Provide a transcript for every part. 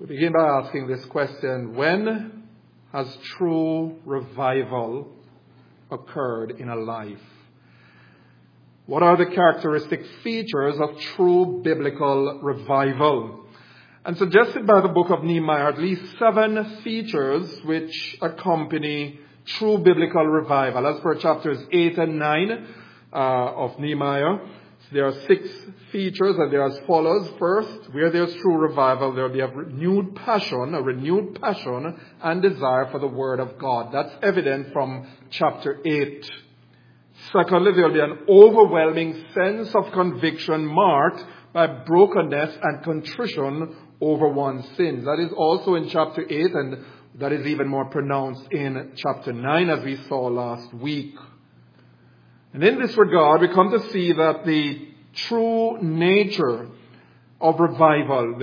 We begin by asking this question: when has true revival occurred in a life? What are the characteristic features of true biblical revival? And suggested by the book of Nehemiah, at least 7 features which accompany true biblical revival. As per chapters 8 and 9 of Nehemiah, there are 6 features, and they are as follows. First, where there's true revival, there will be a renewed passion and desire for the Word of God. That's evident from chapter 8. Secondly, there will be an overwhelming sense of conviction marked by brokenness and contrition over one's sins. That is also in chapter 8, and that is even more pronounced in chapter 9, as we saw last week. And in this regard, we come to see that the true nature of revival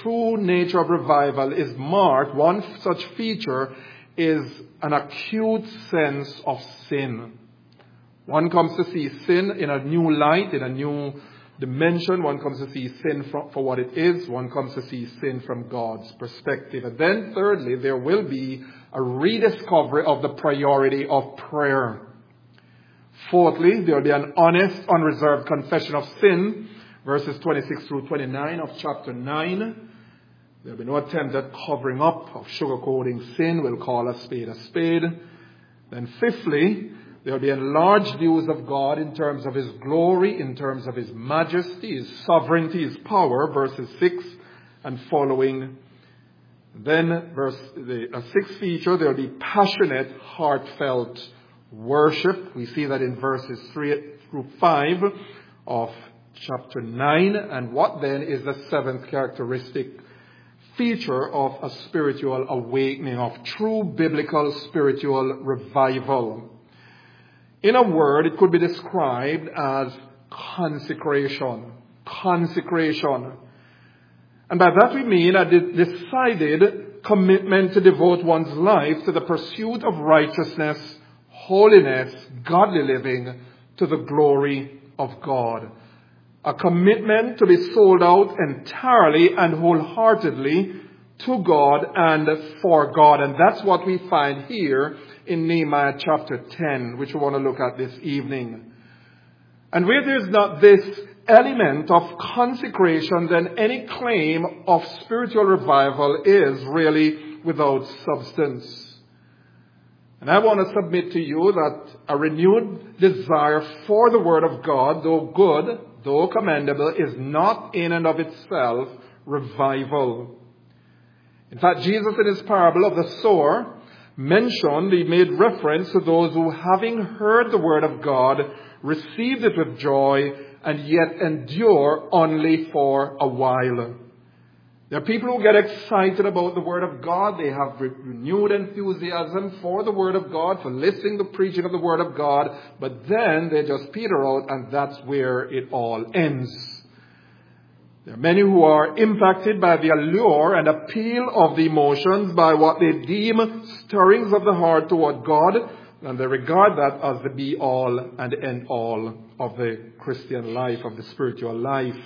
is marked. One such feature is an acute sense of sin. One comes to see sin in a new light, in a new dimension. One comes to see sin for what it is. One comes to see sin from God's perspective. And then thirdly, there will be a rediscovery of the priority of prayer. Fourthly, there will be an honest, unreserved confession of sin, verses 26 through 29 of chapter 9. There will be no attempt at covering up, of sugarcoating sin. We'll call a spade a spade. Then fifthly, there will be enlarged views of God in terms of His glory, in terms of His majesty, His sovereignty, His power, verses 6 and following. Then a sixth feature, there will be passionate, heartfelt worship. We see that in verses 3 through 5 of chapter 9. And what then is the 7th characteristic feature of a spiritual awakening, of true biblical spiritual revival? In a word, it could be described as consecration. Consecration. And by that we mean a decided commitment to devote one's life to the pursuit of righteousness, holiness, godly living, to the glory of God. A commitment to be sold out entirely and wholeheartedly to God and for God. And that's what we find here in Nehemiah chapter 10, which we want to look at this evening. And where there's not this element of consecration, then any claim of spiritual revival is really without substance. And I want to submit to you that a renewed desire for the Word of God, though good, though commendable, is not in and of itself revival. In fact, Jesus in his parable of the sower he made reference to those who, having heard the Word of God, received it with joy and yet endure only for a while. There are people who get excited about the Word of God. They have renewed enthusiasm for the Word of God, for listening to the preaching of the Word of God, but then they just peter out, and that's where it all ends. There are many who are impacted by the allure and appeal of the emotions, by what they deem stirrings of the heart toward God, and they regard that as the be-all and end-all of the Christian life, of the spiritual life.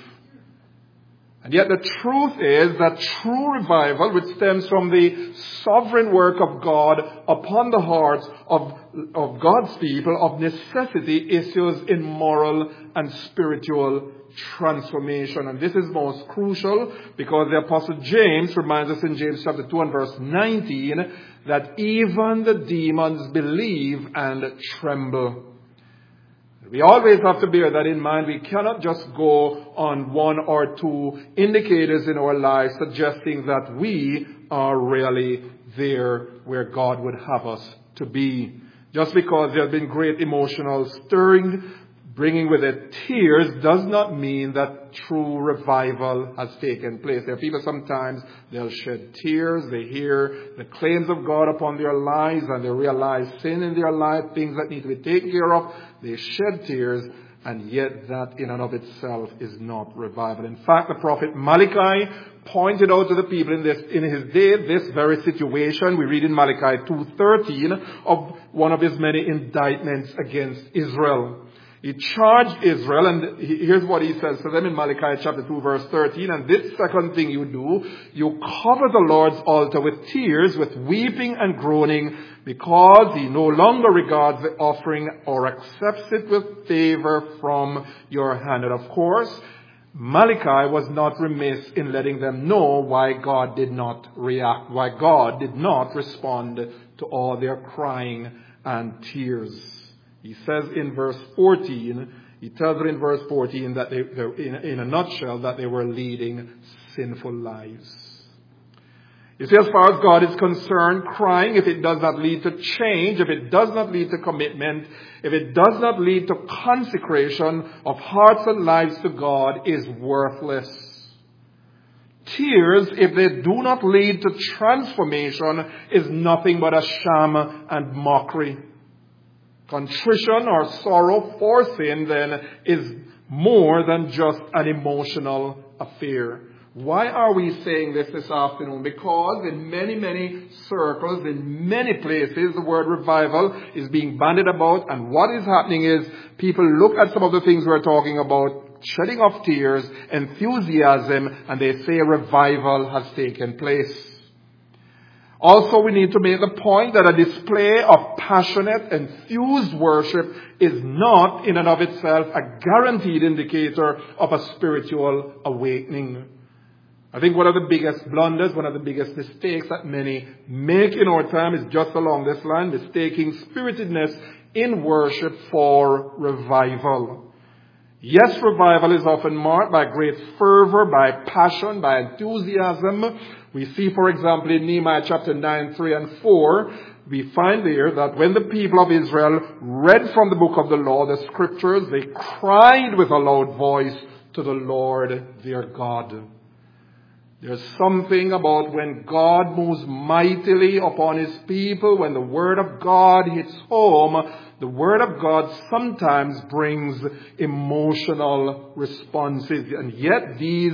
And yet the truth is that true revival, which stems from the sovereign work of God upon the hearts of God's people, of necessity issues in moral and spiritual transformation. And this is most crucial because the Apostle James reminds us in James chapter 2 and verse 19 that even the demons believe and tremble. We always have to bear that in mind. We cannot just go on 1 or 2 indicators in our lives suggesting that we are really there where God would have us to be. Just because there have been great emotional stirring, bringing with it tears, does not mean that true revival has taken place. There are people sometimes, they'll shed tears, they hear the claims of God upon their lives, and they realize sin in their life, things that need to be taken care of. They shed tears, and yet that in and of itself is not revival. In fact, the prophet Malachi pointed out to the people in his day this very situation. We read in Malachi 2:13 of one of his many indictments against Israel. He charged Israel, and here's what he says to them in Malachi chapter 2 verse 13, and this second thing you do, you cover the Lord's altar with tears, with weeping and groaning, because he no longer regards the offering or accepts it with favor from your hand. And of course, Malachi was not remiss in letting them know why God did not react, why God did not respond to all their crying and tears. He says in verse 14, he tells them in verse 14 that they in a nutshell, that they were leading sinful lives. You see, as far as God is concerned, crying, if it does not lead to change, if it does not lead to commitment, if it does not lead to consecration of hearts and lives to God, is worthless. Tears, if they do not lead to transformation, is nothing but a sham and mockery. Contrition or sorrow for sin, then, is more than just an emotional affair. Why are we saying this afternoon? Because in many, many circles, in many places, the word revival is being bandied about. And what is happening is people look at some of the things we're talking about, shedding of tears, enthusiasm, and they say revival has taken place. Also, we need to make the point that a display of passionate, enthused worship is not in and of itself a guaranteed indicator of a spiritual awakening. I think one of the biggest blunders, one of the biggest mistakes that many make in our time is just along this line, mistaking spiritedness in worship for revival. Yes, revival is often marked by great fervor, by passion, by enthusiasm. We see, for example, in Nehemiah chapter 9, 3 and 4, we find there that when the people of Israel read from the book of the law, the scriptures, they cried with a loud voice to the Lord their God. There's something about when God moves mightily upon his people, when the word of God hits home, the word of God sometimes brings emotional responses. And yet these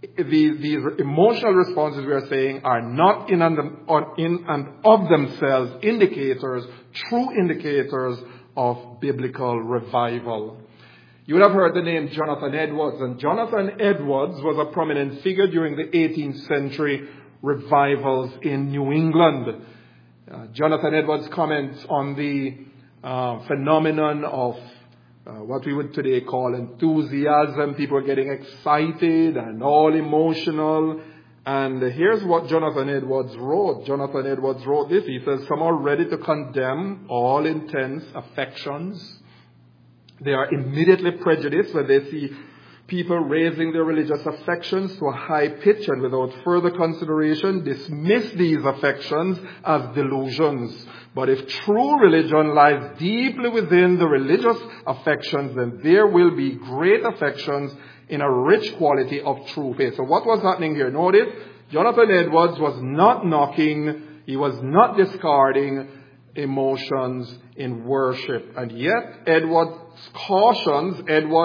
emotional responses, we are saying, are not in and of themselves indicators, true indicators of biblical revival. You would have heard the name Jonathan Edwards, and Jonathan Edwards was a prominent figure during the 18th century revivals in New England. Jonathan Edwards comments on the phenomenon of what we would today call enthusiasm. People are getting excited and all emotional. And here's what Jonathan Edwards wrote. Jonathan Edwards wrote this. He says, some are ready to condemn all intense affections. They are immediately prejudiced when they see people raising their religious affections to a high pitch and without further consideration dismiss these affections as delusions. But if true religion lies deeply within the religious affections, then there will be great affections in a rich quality of true faith. So what was happening here? Notice, Jonathan Edwards was not knocking, he was not discarding emotions in worship. And yet, Edwards cautions,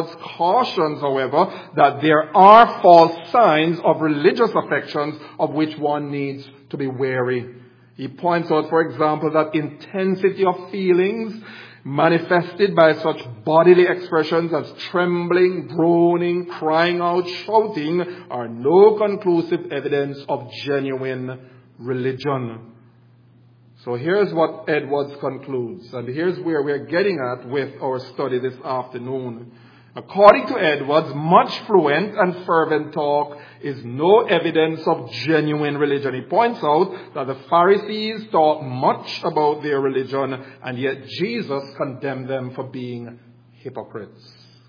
however, that there are false signs of religious affections of which one needs to be wary. He points out, for example, that intensity of feelings manifested by such bodily expressions as trembling, groaning, crying out, shouting are no conclusive evidence of genuine religion. So here's what Edwards concludes, and here's where we're getting at with our study this afternoon. According to Edwards, much fluent and fervent talk is no evidence of genuine religion. He points out that the Pharisees talked much about their religion, and yet Jesus condemned them for being hypocrites.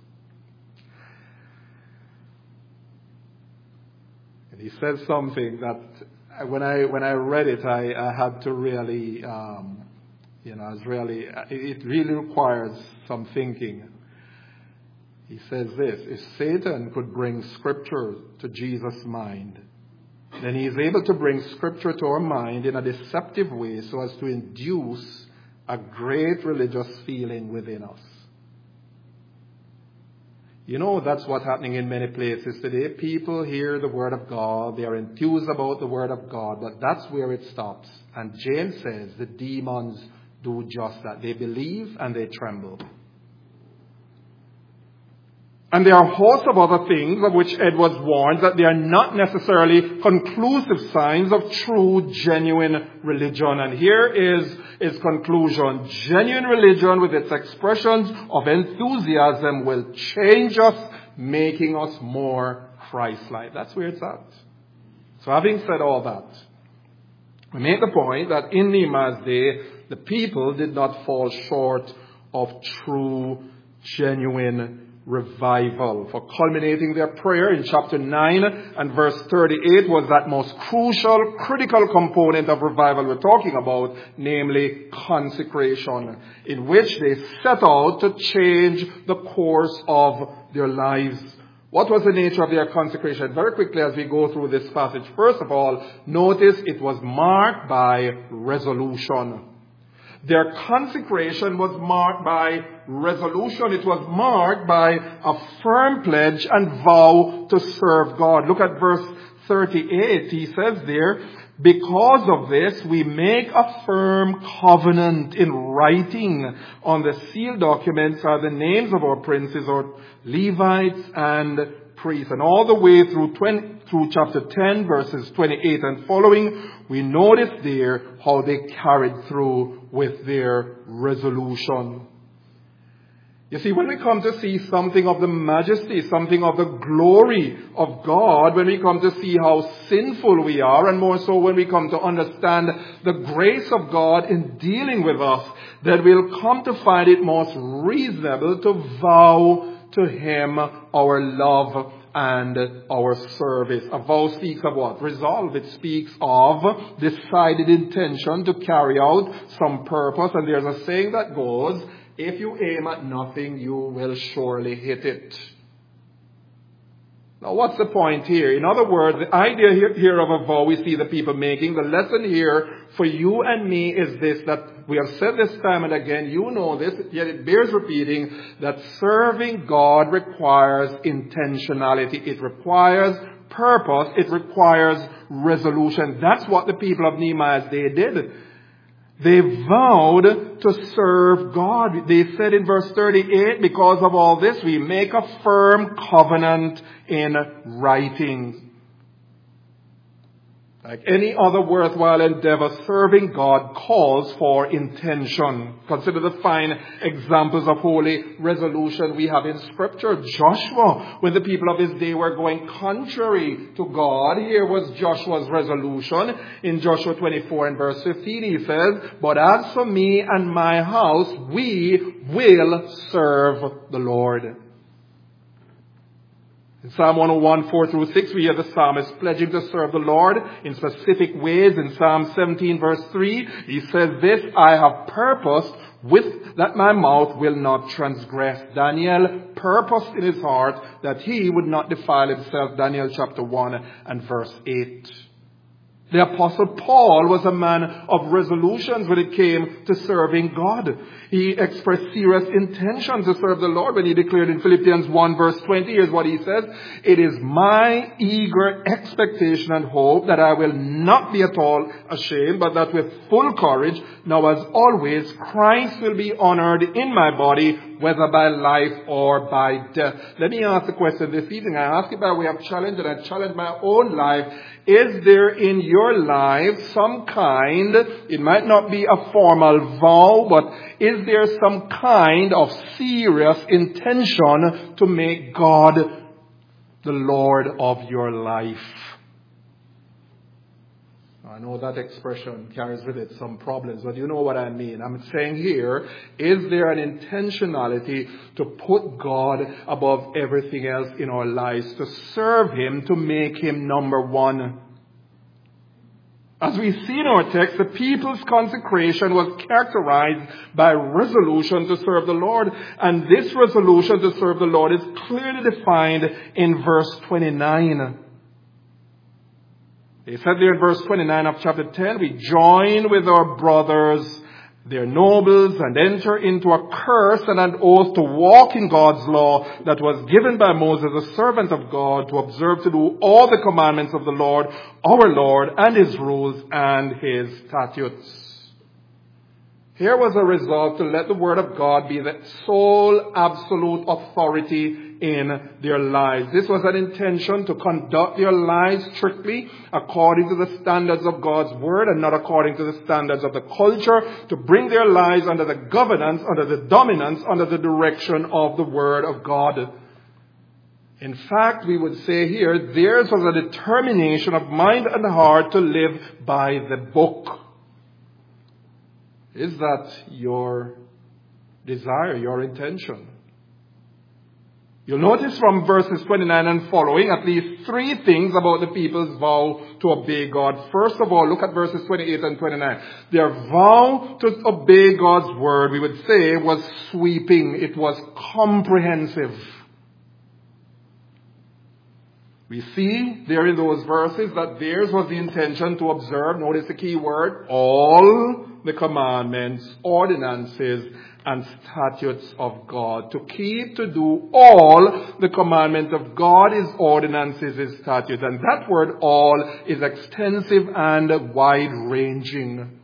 And he says something that when I read it, I had to really, it really requires some thinking. He says this: if Satan could bring Scripture to Jesus' mind, then he is able to bring Scripture to our mind in a deceptive way so as to induce a great religious feeling within us. You know, that's what's happening in many places today. People hear the Word of God. They are enthused about the Word of God. But that's where it stops. And James says the demons do just that. They believe and they tremble. And there are a host of other things of which Edwards warns that they are not necessarily conclusive signs of true, genuine religion. And here is his conclusion. Genuine religion with its expressions of enthusiasm will change us, making us more Christ-like. That's where it's at. So having said all that, we make the point that in Nehemiah's day, the people did not fall short of true, genuine revival. For culminating their prayer in chapter 9 and verse 38 was that most crucial, critical component of revival we're talking about, namely consecration, in which they set out to change the course of their lives. What was the nature of their consecration? Very quickly as we go through this passage, first of all, notice it was marked by resolution. Their consecration was marked by resolution. It was marked by a firm pledge and vow to serve God. Look at verse 38. He says there, because of this, we make a firm covenant in writing. On the sealed documents are the names of our princes or Levites and priests. And all the way through chapter 10, verses 28 and following, we notice there how they carried through with their resolution. You see, when we come to see something of the majesty, something of the glory of God, when we come to see how sinful we are, and more so when we come to understand the grace of God in dealing with us, then we'll come to find it most reasonable to vow to Him our love and our service. A vow speaks of what? Resolve. It speaks of decided intention to carry out some purpose. And there's a saying that goes, if you aim at nothing, you will surely hit it. Now, what's the point here? In other words, the idea here of a vow we see the people making, the lesson here for you and me is this, that we have said this time and again, you know this, yet it bears repeating, that serving God requires intentionality. It requires purpose. It requires resolution. That's what the people of Nehemiah's day did. They vowed to serve God. They said in verse 38, because of all this, we make a firm covenant in writing. Like any other worthwhile endeavor, serving God calls for intention. Consider the fine examples of holy resolution we have in Scripture. Joshua, when the people of his day were going contrary to God, here was Joshua's resolution. In Joshua 24 and verse 15, he says, but as for me and my house, we will serve the Lord. In Psalm 101, 4 through 6, we hear the psalmist pledging to serve the Lord in specific ways. In Psalm 17, verse 3, he says this, I have purposed with that my mouth will not transgress. Daniel purposed in his heart that he would not defile himself. Daniel chapter 1 and verse 8. The Apostle Paul was a man of resolutions when it came to serving God. He expressed serious intention to serve the Lord when he declared in Philippians 1 verse 20, here's what he says, it is my eager expectation and hope that I will not be at all ashamed, but that with full courage, now as always, Christ will be honored in my body, whether by life or by death. Let me ask the question this evening. I ask it by way of challenge, and I challenge my own life. Is there in your life some kind, it might not be a formal vow, but is there some kind of serious intention to make God the Lord of your life? I know that expression carries with it some problems, but you know what I mean. I'm saying here, is there an intentionality to put God above everything else in our lives, to serve Him, to make Him number one? As we see in our text, the people's consecration was characterized by resolution to serve the Lord. And this resolution to serve the Lord is clearly defined in verse 29. They said there in verse 29 of chapter 10, we join with our brothers, their nobles, and enter into a curse and an oath to walk in God's law that was given by Moses, a servant of God, to observe to do all the commandments of the Lord, our Lord, and His rules and His statutes. Here was a resolve to let the Word of God be the sole absolute authority in their lives. This was an intention to conduct their lives strictly according to the standards of God's Word and not according to the standards of the culture, to bring their lives under the governance, under the dominance, under the direction of the Word of God. In fact, we would say here, theirs was a determination of mind and heart to live by the book. Is that your desire, your intention? You'll notice from verses 29 and following at least three things about the people's vow to obey God. First of all, look at verses 28 and 29. Their vow to obey God's word, we would say, was sweeping. It was comprehensive. We see there in those verses that theirs was the intention to observe, notice the key word, all the commandments, ordinances, and statutes of God. To keep, to do all the commandments of God, His ordinances, His statutes. And that word all is extensive and wide-ranging.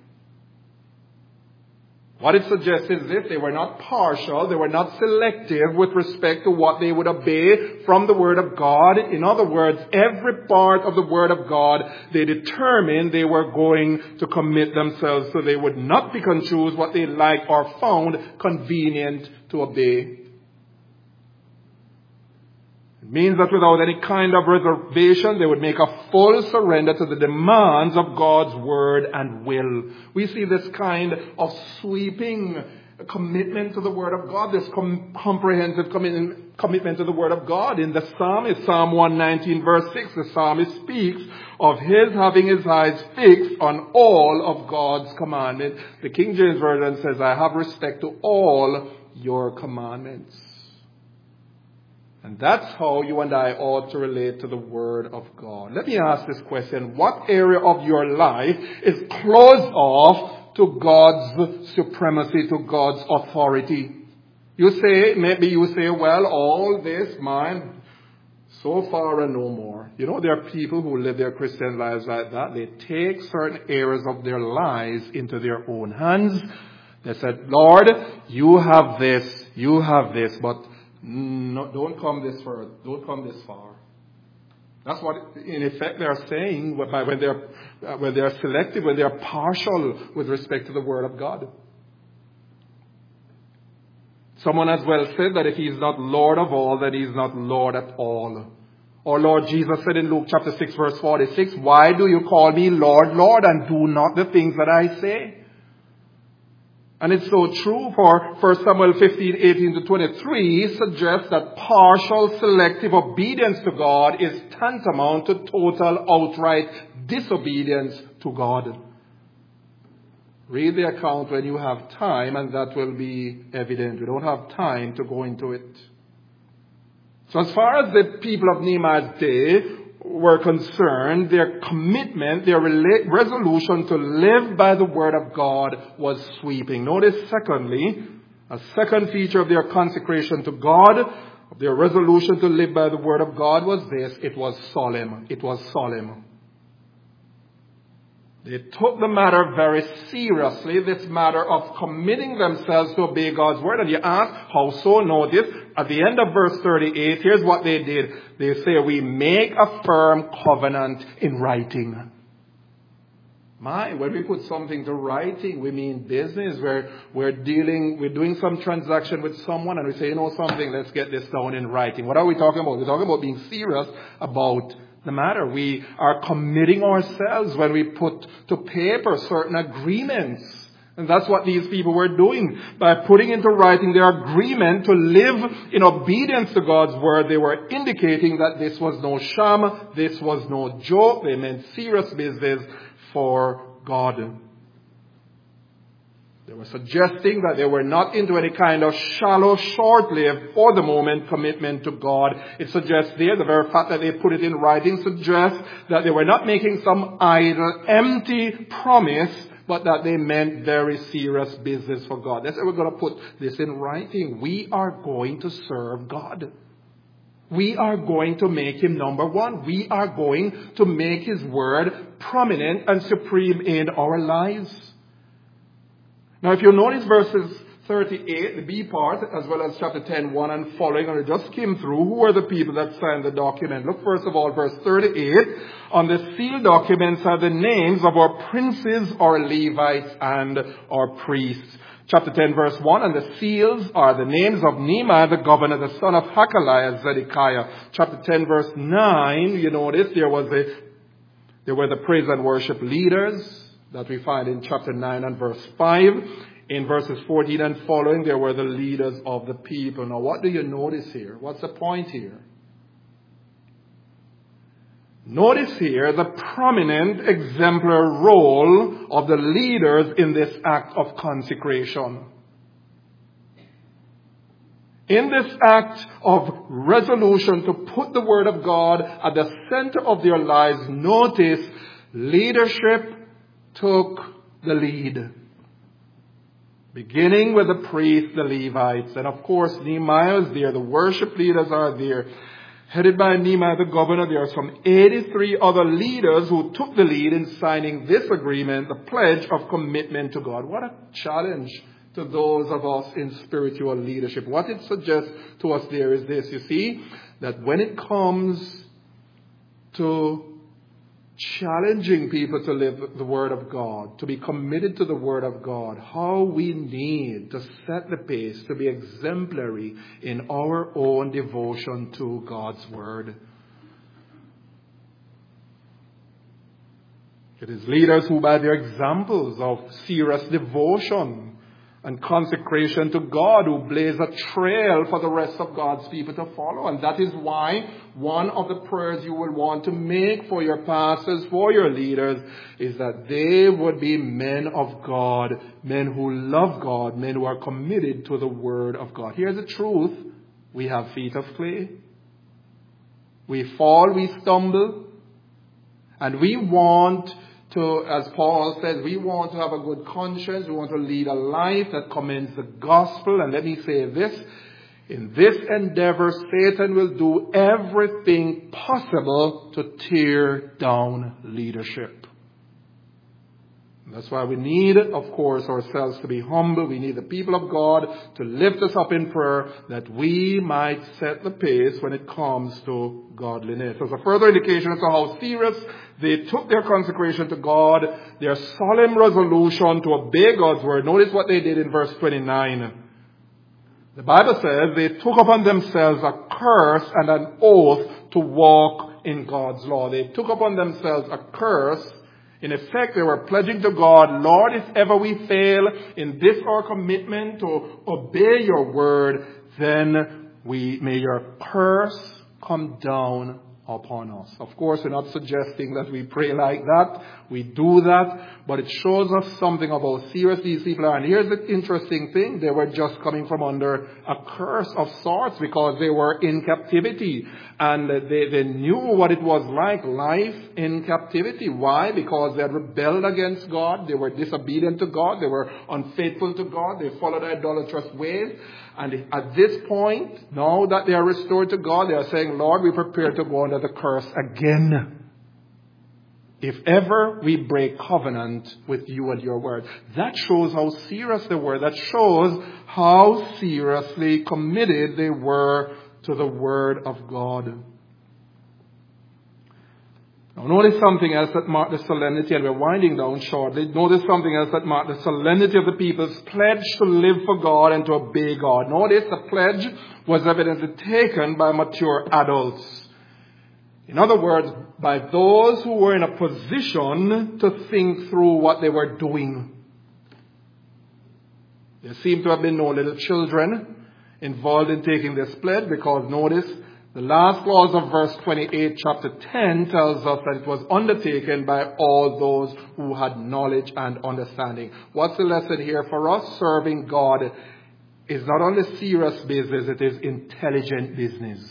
What it suggests is this: they were not partial, they were not selective with respect to what they would obey from the Word of God. In other words, every part of the Word of God, they determined they were going to commit themselves, so they would not pick and choose what they liked or found convenient to obey. It means that without any kind of reservation, they would make a full surrender to the demands of God's word and will. We see this kind of sweeping commitment to the word of God, this comprehensive commitment to the word of God. In the psalmist, Psalm 119 verse 6, the psalmist speaks of his having his eyes fixed on all of God's commandments. The King James Version says, I have respect to all your commandments. And that's how you and I ought to relate to the Word of God. Let me ask this question. What area of your life is closed off to God's supremacy, to God's authority? Maybe you say, well, all this, mine, so far and no more. You know, there are people who live their Christian lives like that. They take certain areas of their lives into their own hands. They said, Lord, you have this, but no, don't come this far. Don't come this far. That's what, in effect, they are saying when they are selective, when they are partial with respect to the Word of God. Someone has well said that if He is not Lord of all, then He is not Lord at all. Or Lord Jesus said in Luke chapter 6, verse 46, why do you call me Lord, Lord, and do not the things that I say? And it's so true, for 1 Samuel 15, 18 to 23 suggests that partial selective obedience to God is tantamount to total outright disobedience to God. Read the account when you have time, and that will be evident. We don't have time to go into it. So as far as the people of Nehemiah's day were concerned, their commitment, their resolution to live by the Word of God was sweeping. Notice, secondly, a second feature of their consecration to God, of their resolution to live by the Word of God was this: it was solemn. It was solemn. They took the matter very seriously, this matter of committing themselves to obey God's word. And you ask, how so? Notice, at the end of verse 38, here's what they did. They say, we make a firm covenant in writing. When we put something to writing, we mean business. We're doing some transaction with someone and we say, you know something, let's get this down in writing. What are we talking about? We're talking about being serious about the matter. We are committing ourselves when we put to paper certain agreements. And that's what these people were doing. By putting into writing their agreement to live in obedience to God's word, they were indicating that this was no sham, this was no joke. They meant serious business for God. They were suggesting that they were not into any kind of shallow, short-lived, for the moment commitment to God. It suggests there, the very fact that they put it in writing suggests that they were not making some idle, empty promise, but that they meant very serious business for God. They said, we're going to put this in writing. We are going to serve God. We are going to make Him number one. We are going to make His word prominent and supreme in our lives. Now, if you notice verses 38, the B part, as well as chapter 10, 1 and following, and I just skim through, who are the people that signed the document? Look, first of all, verse 38. On the sealed documents are the names of our princes, our Levites, and our priests. Chapter 10, verse 1, and the seals are the names of Nehemiah the governor, the son of Hakaliah, Zedekiah. Chapter 10, verse 9, you notice there were the praise and worship leaders that we find in chapter 9 and verse 5. In verses 14 and following, there were the leaders of the people. Now, what do you notice here? What's the point here? Notice here the prominent exemplar role of the leaders in this act of consecration. In this act of resolution to put the Word of God at the center of their lives, notice leadership took the lead. Beginning with the priests, the Levites, and of course Nehemiah is there, the worship leaders are there. Headed by Nehemiah the governor, there are some 83 other leaders who took the lead in signing this agreement, the pledge of commitment to God. What a challenge to those of us in spiritual leadership. What it suggests to us there is this, you see, that when it comes to challenging people to live the Word of God, to be committed to the Word of God, how we need to set the pace, to be exemplary in our own devotion to God's Word. It is leaders who, by their examples of serious devotion and consecration to God, who blaze a trail for the rest of God's people to follow. And that is why one of the prayers you will want to make for your pastors, for your leaders, is that they would be men of God, men who love God, men who are committed to the Word of God. Here's the truth. We have feet of clay. We fall, we stumble, and we want to, as Paul says, we want to have a good conscience. We want to lead a life that commends the gospel. And let me say this. In this endeavor, Satan will do everything possible to tear down leadership. That's why we need, of course, ourselves to be humble. We need the people of God to lift us up in prayer that we might set the pace when it comes to godliness. As a further indication as to how serious they took their consecration to God, their solemn resolution to obey God's word. Notice what they did in verse 29. The Bible says they took upon themselves a curse and an oath to walk in God's law. They took upon themselves a curse. In effect, they were pledging to God, Lord, if ever we fail in this our commitment to obey your word, then may your curse come down upon us. Of course, we're not suggesting that we pray like that. We do that, but it shows us something of how serious these people are. And here's the interesting thing. They were just coming from under a curse of sorts because they were in captivity. And they knew what it was like, life in captivity. Why? Because they had rebelled against God. They were disobedient to God. They were unfaithful to God. They followed idolatrous ways. And at this point, now that they are restored to God, they are saying, Lord, we prepare to go under the curse again. If ever we break covenant with you and your word. That shows how serious they were. That shows how seriously committed they were to the word of God. Now, notice something else that marked the solemnity, and we're winding down shortly. Notice something else that marked the solemnity of the people's pledge to live for God and to obey God. Notice the pledge was evidently taken by mature adults. In other words, by those who were in a position to think through what they were doing. There seem to have been no little children involved in taking this pledge, because notice the last clause of verse 28, chapter 10, tells us that it was undertaken by all those who had knowledge and understanding. What's the lesson here for us? Serving God is not only serious business, it is intelligent business.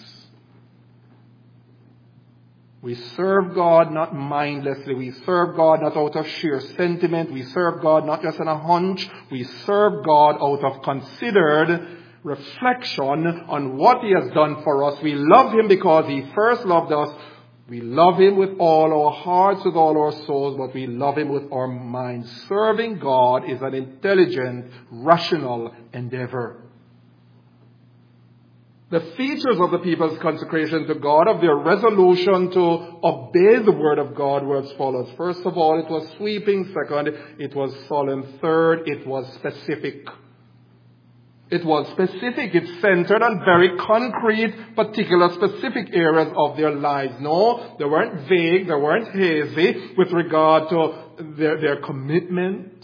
We serve God not mindlessly. We serve God not out of sheer sentiment. We serve God not just on a hunch. We serve God out of considered reflection on what He has done for us. We love Him because He first loved us We love Him with all our hearts, with all our souls, but we love Him with our minds. Serving God is an intelligent, rational endeavor. The features of the people's consecration to God, of their resolution to obey the word of God, were as follows. First of all, it was sweeping. Second, it was solemn. Third, it was specific. It was specific. It centered on very concrete, particular, specific areas of their lives. No, they weren't vague. They weren't hazy with regard to their commitment.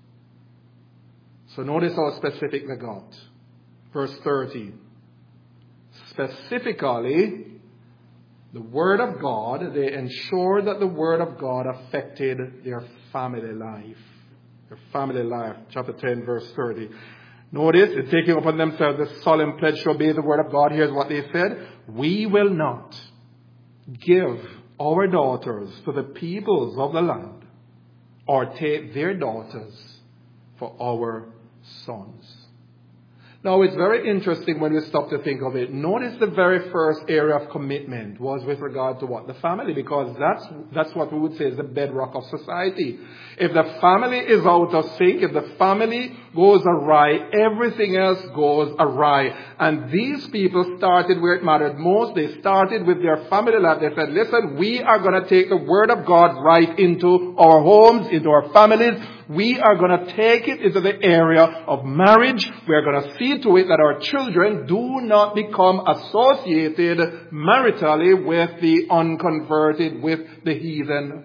So notice how specific they got. Verse 30. Specifically, the Word of God, they ensured that the Word of God affected their family life. Their family life. Chapter 10, verse 30. Notice, in taking upon themselves the solemn pledge to obey the Word of God, here's what they said. We will not give our daughters to the peoples of the land, or take their daughters for our sons. Now, it's very interesting when we stop to think of it. Notice the very first area of commitment was with regard to what? The family, because that's what we would say is the bedrock of society. If the family is out of sync, if the family goes awry, everything else goes awry. And these people started where it mattered most. They started with their family life. They said, listen, we are going to take the Word of God right into our homes, into our families. We are going to take it into the area of marriage. We are going to see to it that our children do not become associated maritally with the unconverted, with the heathen.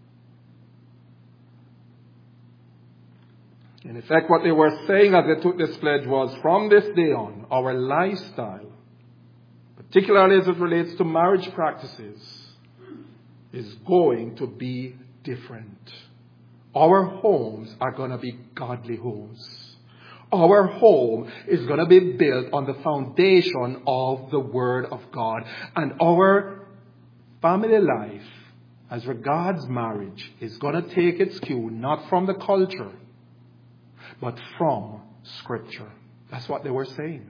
In effect, what they were saying as they took this pledge was, from this day on, our lifestyle, particularly as it relates to marriage practices, is going to be different. Our homes are going to be godly homes. Our home is going to be built on the foundation of the Word of God. And our family life, as regards marriage, is going to take its cue not from the culture, but from Scripture. That's what they were saying.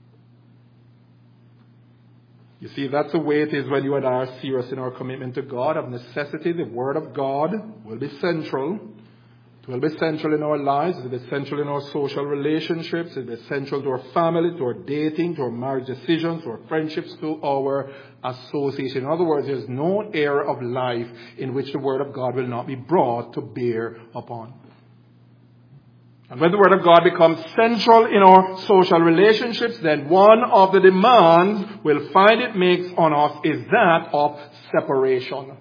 You see, that's the way it is when you and I are serious in our commitment to God. Of necessity, the Word of God will be central. It will be central in our lives. It will be central in our social relationships. It will be central to our family, to our dating, to our marriage decisions, to our friendships, to our association. In other words, there's no area of life in which the Word of God will not be brought to bear upon. And when the Word of God becomes central in our social relationships, then one of the demands we'll find it makes on us is that of separation.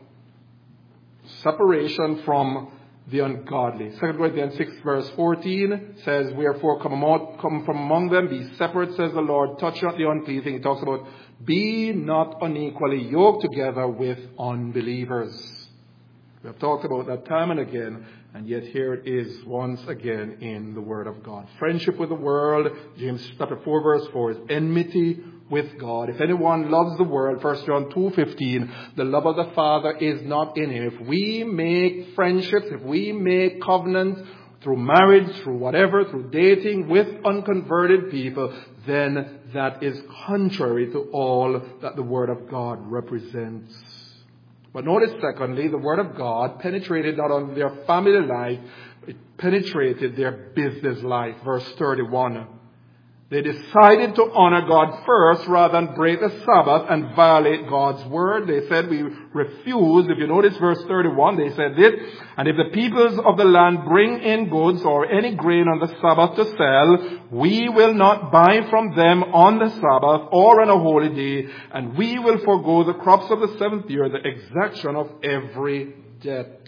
Separation from the ungodly. 2 Corinthians 6 verse 14 says, wherefore come from among them, be separate, says the Lord, touch not the unclean thing. He talks about, be not unequally yoked together with unbelievers. We have talked about that time and again, and yet here it is once again in the Word of God. Friendship with the world, James chapter 4 verse 4, is enmity with God. If anyone loves the world, 1 John 2:15, the love of the Father is not in him. If we make friendships, if we make covenants through marriage, through whatever, through dating with unconverted people, then that is contrary to all that the Word of God represents. But notice, secondly, the Word of God penetrated not only their family life, it penetrated their business life. Verse 31. They decided to honor God first rather than break the Sabbath and violate God's word. They said, we refuse. If you notice verse 31, they said this, and if the peoples of the land bring in goods or any grain on the Sabbath to sell, we will not buy from them on the Sabbath or on a holy day, and we will forego the crops of the seventh year, the exaction of every debt.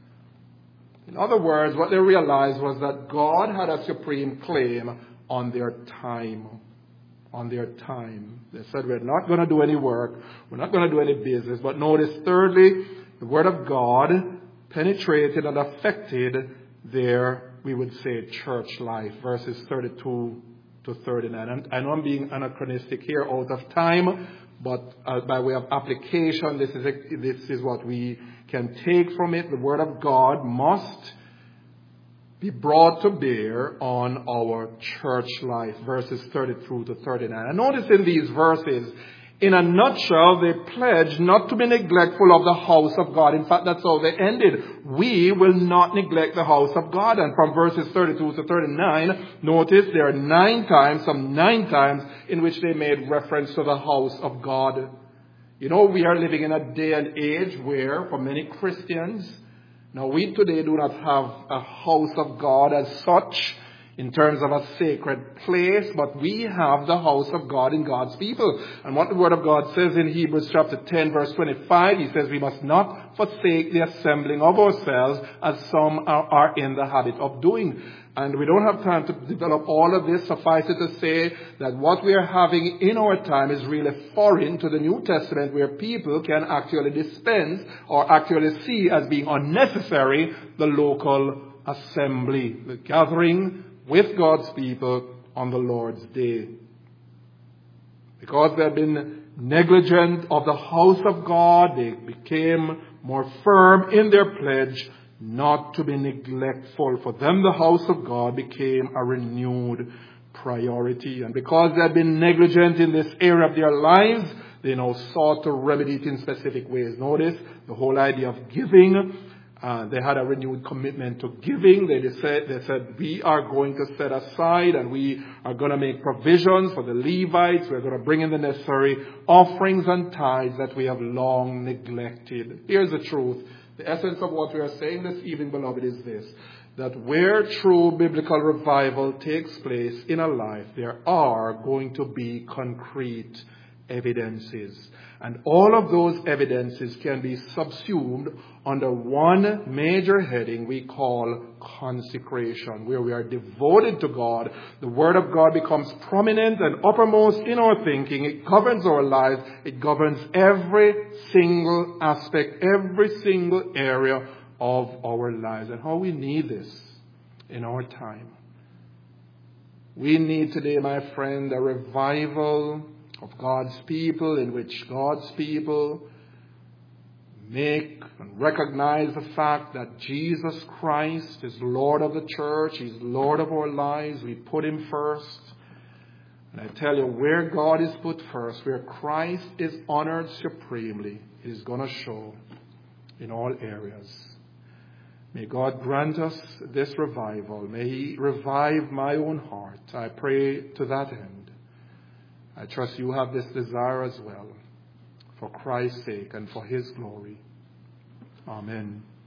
In other words, what they realized was that God had a supreme claim on their time. On their time. They said, we're not going to do any work. We're not going to do any business. But notice, thirdly, the Word of God penetrated and affected their, we would say, church life. Verses 32 to 39. I know I'm being anachronistic here out of time, but by way of application, this is what we can take from it. The Word of God must be brought to bear on our church life. Verses 32 to 39. And notice in these verses, In a nutshell, they pledged not to be neglectful of the house of God. In fact, that's how they ended. We will not neglect the house of God. And from verses 32 to 39, notice there are 9 times in which they made reference to the house of God. You know, we are living in a day and age where, for many Christians, now we today do not have a house of God as such, in terms of a sacred place, but we have the house of God in God's people. And what the Word of God says in Hebrews chapter 10 verse 25, he says we must not forsake the assembling of ourselves as some are in the habit of doing. And we don't have time to develop all of this. Suffice it to say that what we are having in our time is really foreign to the New Testament, where people can actually dispense or actually see as being unnecessary the local assembly, the gathering with God's people on the Lord's day. Because they had been negligent of the house of God, they became more firm in their pledge not to be neglectful. For them, the house of God became a renewed priority. And because they had been negligent in this area of their lives, they now sought to remedy it in specific ways. Notice the whole idea of giving. They had a renewed commitment to giving. They said, we are going to set aside and we are going to make provisions for the Levites. We're going to bring in the necessary offerings and tithes that we have long neglected. Here's the truth. The essence of what we are saying this evening, beloved, is this: that where true biblical revival takes place in a life, there are going to be concrete evidences. And all of those evidences can be subsumed under one major heading we call consecration, where we are devoted to God. The Word of God becomes prominent and uppermost in our thinking. It governs our lives. It governs every single aspect, every single area of our lives. And how we need this in our time. We need today, my friend, a revival of God's people, in which God's people make and recognize the fact that Jesus Christ is Lord of the church. He's Lord of our lives. We put Him first. And I tell you, where God is put first, where Christ is honored supremely, it is going to show in all areas. May God grant us this revival. May He revive my own heart. I pray to that end. I trust you have this desire as well, for Christ's sake and for His glory. Amen.